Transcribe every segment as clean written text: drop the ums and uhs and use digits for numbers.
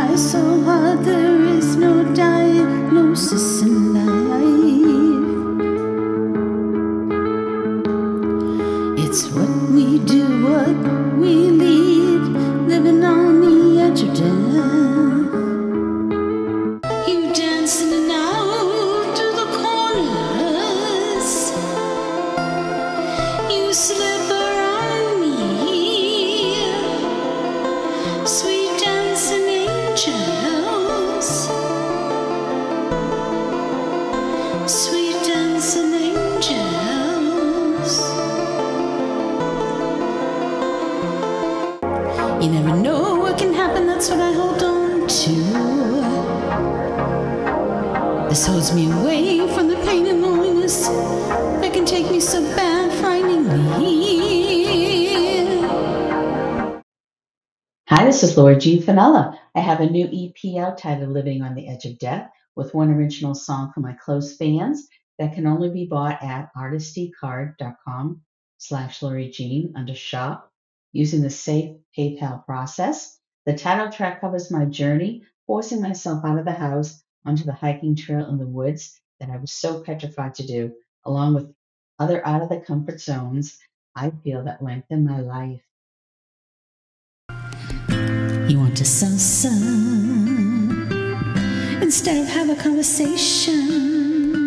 try so hard, there is no diagnosis in life. It's what we do, what we lead, living on the edge of death. You dance in and out to the corners, you slip around me, sweet dancing angels, sweet dancing angels. You never know what can happen, that's what I hold on to. This holds me away from the pain and loneliness that can take me so bad, frighteningly. Hi, this is Laura G. Finella. I have a new EP out titled Living on the Edge of Death with one original song for my close fans that can only be bought at artistycard.com/Lori Jean under shop using the safe PayPal process. The title track covers my journey, forcing myself out of the house onto the hiking trail in the woods that I was so petrified to do, along with other out of the comfort zones I feel that lengthen my life. You want to salsa instead of have a conversation.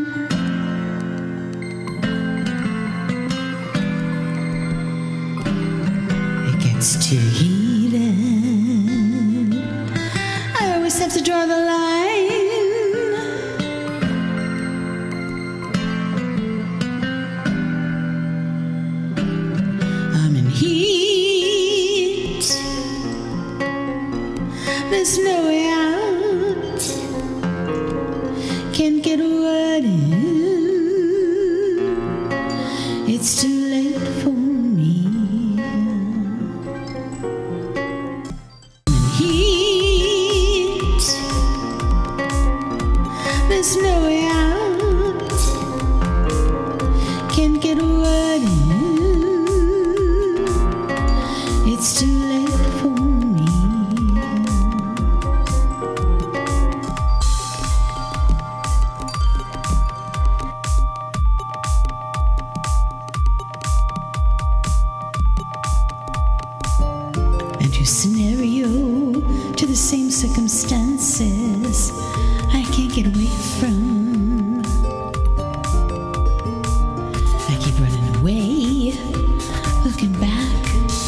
It gets too heated. I always have to draw the line. I'm in heat. There's no way out. Can't get a word in. It's too late for me. I'm in heat. There's no way out. Can't get a word in. It's too late for me. Scenario to the same circumstances I can't get away from. I keep running away, looking back.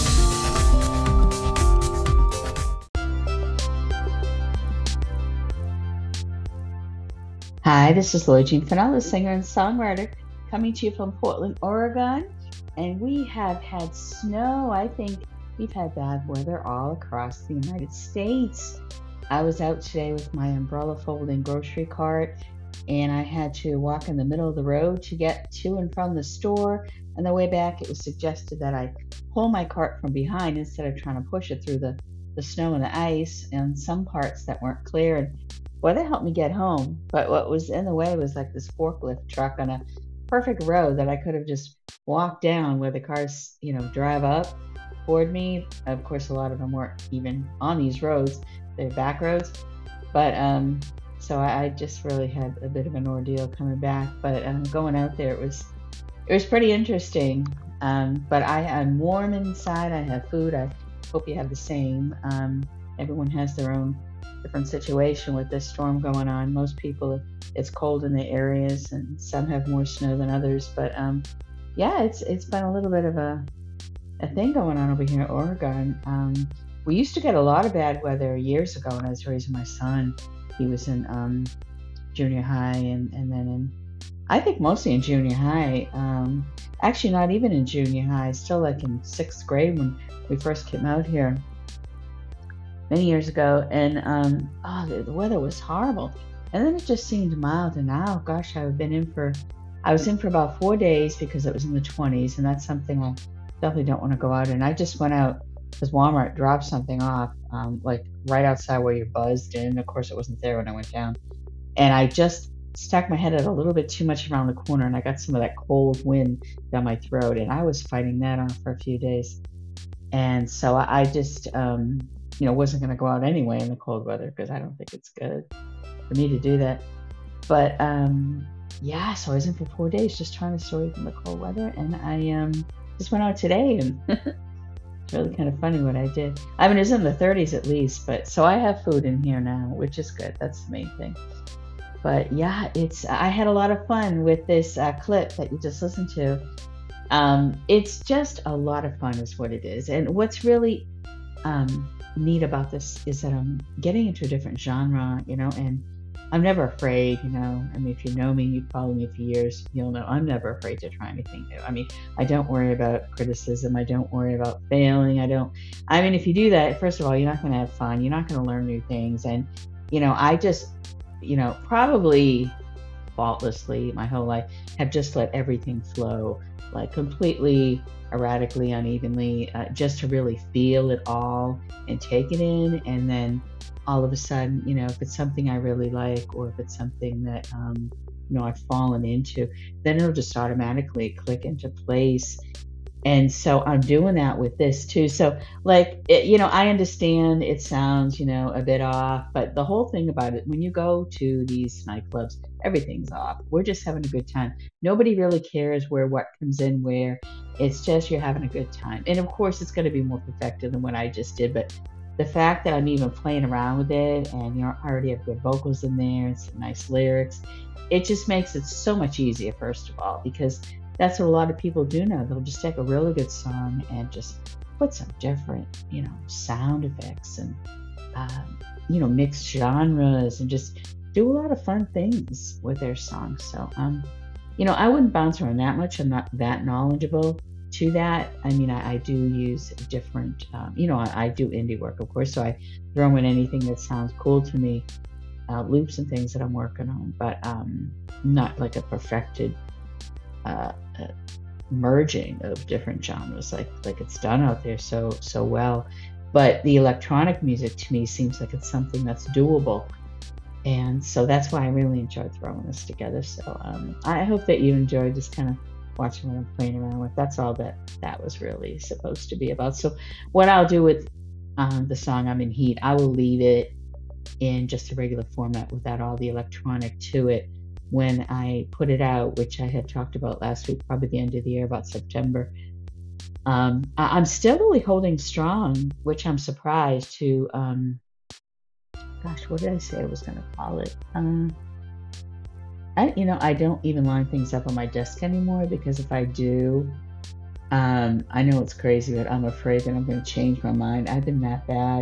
Hi, this is Laura Jean Finella, singer and songwriter, coming to you from Portland, Oregon. And we have had snow. I think we've had bad weather all across the United States. I was out today with my umbrella folding grocery cart, and I had to walk in the middle of the road to get to and from the store. On the way back, it was suggested that I pull my cart from behind instead of trying to push it through the snow and the ice and some parts that weren't clear. And boy, that helped me get home. But what was in the way was like this forklift truck on a perfect road that I could have just walked down where the cars, drive up toward me. Of course, a lot of them weren't even on these roads. They're back roads. But so I just really had a bit of an ordeal coming back. But going out there, it was pretty interesting. But I'm warm inside. I have food. I hope you have the same. Everyone has their own different situation with this storm going on. Most people, it's cold in the areas, and some have more snow than others. But yeah, it's been a little bit of a thing going on over here in Oregon. We used to get a lot of bad weather years ago when I was raising my son. He was in junior high, and then I think mostly in junior high. Actually, not even in junior high, still like in 6th grade when we first came out here many years ago. And the weather was horrible. And then it just seemed mild. And now, gosh, I was in for about 4 days because it was in the 20s, and that's something I definitely don't want to go out. And I just went out because Walmart dropped something off, like right outside where you buzzed in. Of course, it wasn't there when I went down. And I just stuck my head out a little bit too much around the corner, and I got some of that cold wind down my throat, and I was fighting that off for a few days. And so I just wasn't going to go out anyway in the cold weather because I don't think it's good for me to do that. But yeah, so I was in for 4 days just trying to stay away from the cold weather, and I just went out today, and it's really kind of funny what I did. I mean, it's in the 30s at least, but so I have food in here now, which is good. That's the main thing. But yeah, I had a lot of fun with this clip that you just listened to. It's just a lot of fun is what it is. And what's really neat about this is that I'm getting into a different genre, and I'm never afraid, I mean, if you know me, you follow me for years, you'll know I'm never afraid to try anything new. I mean, I don't worry about criticism. I don't worry about failing. I mean, if you do that, first of all, you're not going to have fun. You're not going to learn new things. And, I just, probably faultlessly my whole life have just let everything flow, like completely erratically, unevenly, just to really feel it all and take it in. And then all of a sudden, if it's something I really like, or if it's something that, I've fallen into, then it'll just automatically click into place. And so I'm doing that with this too. So like, I understand it sounds, a bit off, but the whole thing about it, when you go to these nightclubs, everything's off. We're just having a good time. Nobody really cares what comes in where. It's just you're having a good time. And of course, it's going to be more perfected than what I just did. But the fact that I'm even playing around with it, and I already have good vocals in there and some nice lyrics, it just makes it so much easier, first of all, because that's what a lot of people do now. They'll just take a really good song and just put some different, sound effects and, mixed genres and just do a lot of fun things with their songs. So, I wouldn't bounce around that much. I'm not that knowledgeable to that. I mean, I do use different, I do indie work, of course, so I throw in anything that sounds cool to me, loops and things that I'm working on, but not like a perfected merging of different genres like it's done out there so well. But the electronic music to me seems like it's something that's doable, and so that's why I really enjoyed throwing this together. So I hope that you enjoyed just kind of watching what I'm playing around with. That's all that was really supposed to be about. So what I'll do with the song I'm in Heat, I will leave it in just a regular format without all the electronic to it when I put it out, which I had talked about last week, probably the end of the year, about September. I'm still really holding strong, which I'm surprised to, what did I say I was going to call it? I don't even line things up on my desk anymore, because if I do, I know it's crazy, but I'm afraid that I'm going to change my mind. I've been that bad.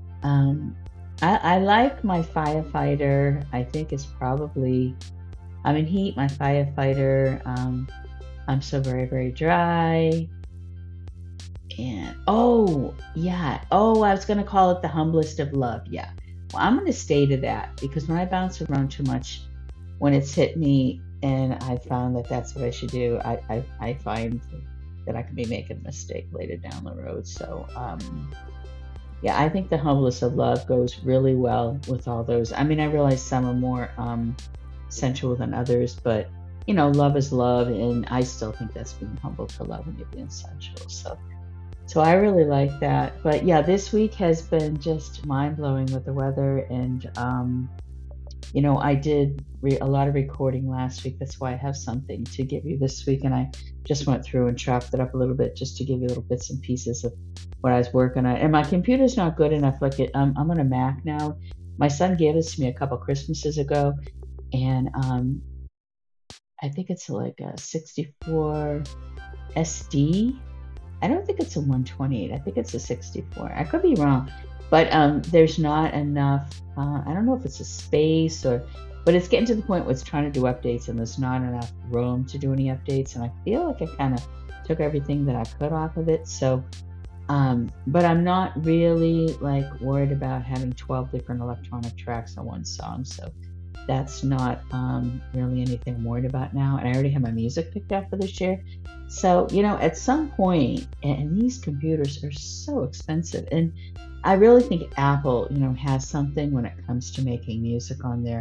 I like my Firefighter. I think it's probably, I'm in Heat, my Firefighter. I'm So Very, Very Dry. And, I was going to call it The Humblest of Love. Yeah. Well, I'm going to stay to that, because when I bounce around too much, when it's hit me and I found that that's what I should do, I find that I could be making a mistake later down the road. So, I think The Humblest of Love goes really well with all those. I mean, I realize some are more sensual than others, but, love is love, and I still think that's being humble to love when you're being sensual. So I really like that. But yeah, this week has been just mind-blowing with the weather, and I did a lot of recording last week. That's why I have something to give you this week, and I just went through and chopped it up a little bit just to give you little bits and pieces of what I was working on. And my computer's not good enough. Like I'm on a Mac now. My son gave this to me a couple Christmases ago, and I think it's like a 64 SD. I don't think it's a 128. I think it's a 64. I could be wrong, but there's not enough. I don't know if it's a space but it's getting to the point where it's trying to do updates, and there's not enough room to do any updates. And I feel like I kind of took everything that I could off of it. So, but I'm not really like worried about having 12 different electronic tracks on one song. So that's not really anything I'm worried about now. And I already have my music picked out for this year. So, at some point, and these computers are so expensive, and I really think Apple, has something when it comes to making music on their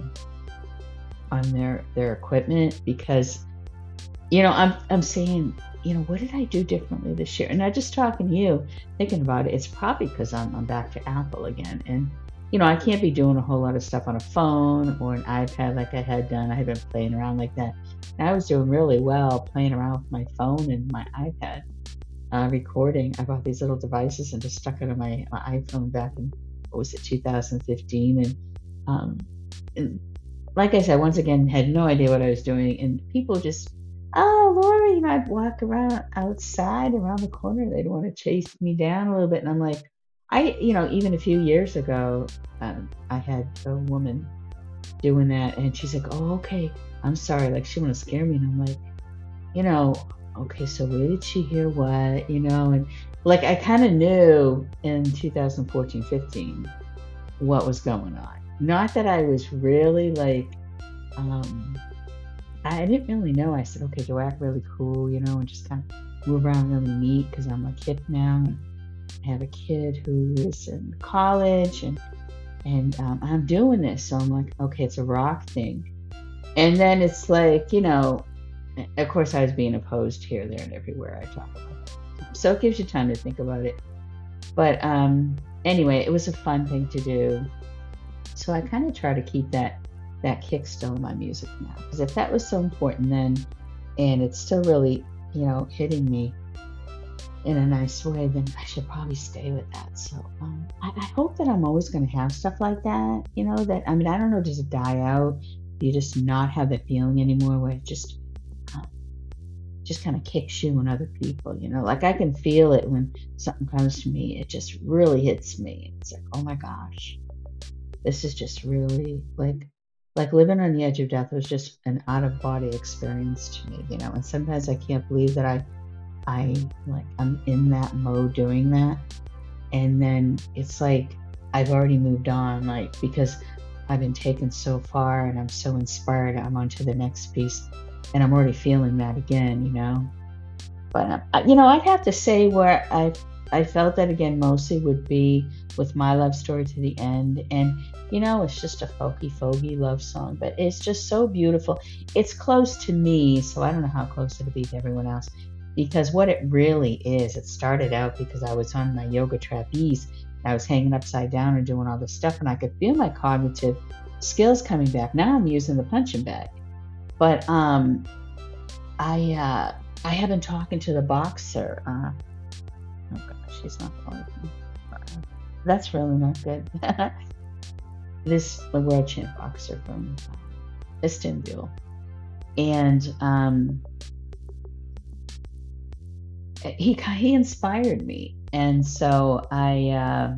equipment, because, I'm seeing what did I do differently this year? And not just talking to you, thinking about it, it's probably because I'm back to Apple again. And, I can't be doing a whole lot of stuff on a phone or an iPad like I had done. I had been playing around like that. And I was doing really well playing around with my phone and my iPad, recording. I bought these little devices and just stuck it on my iPhone back in, what was it, 2015. And like I said, once again, had no idea what I was doing. And people just, oh, Lori, I'd walk around outside around the corner. They'd want to chase me down a little bit. And I'm like, even a few years ago, I had a woman doing that. And she's like, oh, okay, I'm sorry. Like, she wanted to scare me. And I'm like, you know, okay, so where did she hear what, and like I kind of knew in 2014, 15 what was going on. Not that I was really like, I didn't really know. I said, okay, do I act really cool, and just kind of move around really neat because I'm like hip now and I have a kid who is in college and I'm doing this. So I'm like, okay, it's a rock thing. And then it's like, of course, I was being opposed here, there, and everywhere I talk about it. So it gives you time to think about it. But anyway, it was a fun thing to do. So I kind of try to keep that kick still in my music now. Because if that was so important then, and it's still really, hitting me in a nice way, then I should probably stay with that. So I hope that I'm always going to have stuff like that, that, I don't know, does it die out? Do you just not have that feeling anymore where it just kind of kicks you and other people, like I can feel it when something comes to me. It just really hits me. It's like, oh my gosh, this is just really like living on the edge of death was just an out of body experience to me, and sometimes I can't believe that I'm in that mode doing that. And then it's like, I've already moved on, like, because I've been taken so far and I'm so inspired, I'm on to the next piece. And I'm already feeling that again, But, I'd have to say where I felt that again mostly would be with My Love Story to the End. And, it's just a fogey love song, but it's just so beautiful. It's close to me, so I don't know how close it'll be to everyone else. Because what it really is, it started out because I was on my yoga trapeze. I was hanging upside down and doing all this stuff, and I could feel my cognitive skills coming back. Now I'm using the punching bag. But I have been talking to the boxer. Oh gosh, he's not calling me. That's really not good. The world champ boxer from Istanbul, and he inspired me, and so I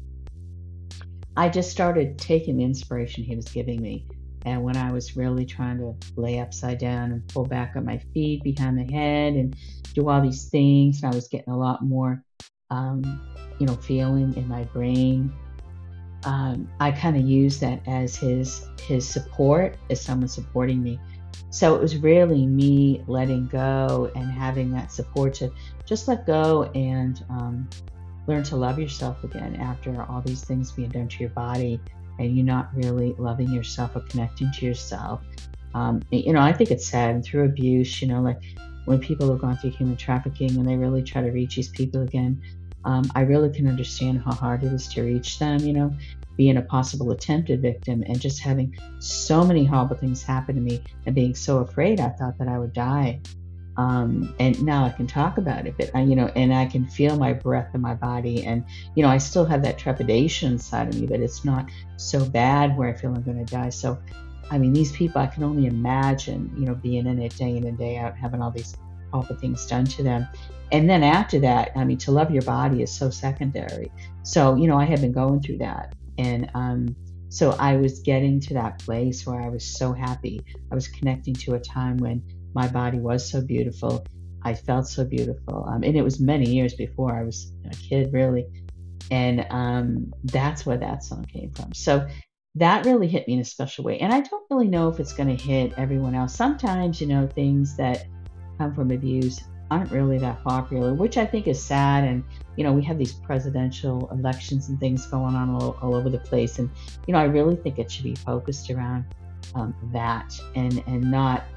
just started taking the inspiration he was giving me. And when I was really trying to lay upside down and pull back on my feet behind the head and do all these things, and I was getting a lot more, feeling in my brain, I kind of used that as his support, as someone supporting me. So it was really me letting go and having that support to just let go and learn to love yourself again after all these things being done to your body. And you're not really loving yourself or connecting to yourself. I think it's sad. And through abuse, like when people have gone through human trafficking and they really try to reach these people again, I really can understand how hard it is to reach them, being a possible attempted victim and just having so many horrible things happen to me and being so afraid. I thought that I would die. And now I can talk about it, but and I can feel my breath in my body, and I still have that trepidation inside of me, but it's not so bad where I feel I'm going to die. So, these people, I can only imagine, being in it day in and day out, having all these awful things done to them. And then after that, to love your body is so secondary. So, I had been going through that, and so I was getting to that place where I was so happy. I was connecting to a time when my body was so beautiful. I felt so beautiful. And it was many years before I was a kid, really. And that's where that song came from. So that really hit me in a special way. And I don't really know if it's going to hit everyone else. Sometimes, things that come from abuse aren't really that popular, which I think is sad. And, we have these presidential elections and things going on all over the place. And, I really think it should be focused around that and not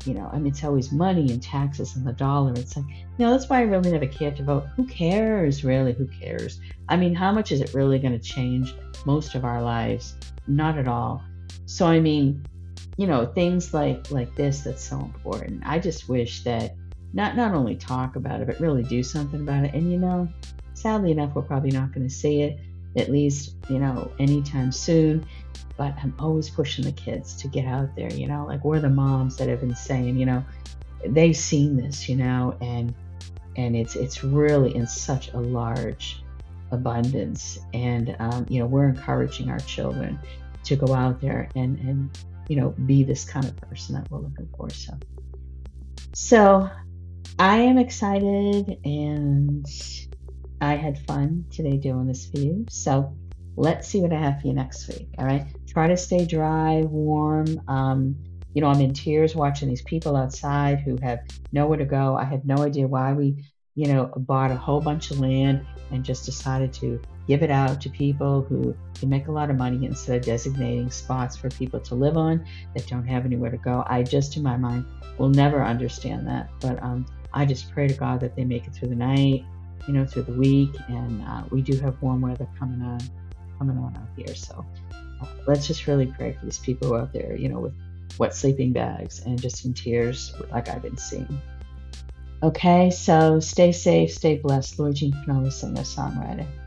I mean, it's always money and taxes and the dollar. It's like, that's why I really never cared to vote. Who cares, really? Who cares? I mean, how much is it really going to change most of our lives? Not at all. So, I mean, things like this that's so important. I just wish that not only talk about it, but really do something about it. And, sadly enough, we're probably not going to see it, at least, anytime soon. But I'm always pushing the kids to get out there, like we're the moms that have been saying, they've seen this, and it's really in such a large abundance. And, we're encouraging our children to go out there and be this kind of person that we're looking for. So I am excited, and I had fun today doing this for you. So let's see what I have for you next week. All right. Try to stay dry, warm. I'm in tears watching these people outside who have nowhere to go. I have no idea why we, bought a whole bunch of land and just decided to give it out to people who can make a lot of money instead of designating spots for people to live on that don't have anywhere to go. I just, in my mind, will never understand that. But I just pray to God that they make it through the night, through the week. And we do have warm weather coming on out here. So let's just really pray for these people who are out there, with wet sleeping bags and just in tears like I've been seeing. Okay, so stay safe, stay blessed. Lord Jean Finella, singer-songwriter.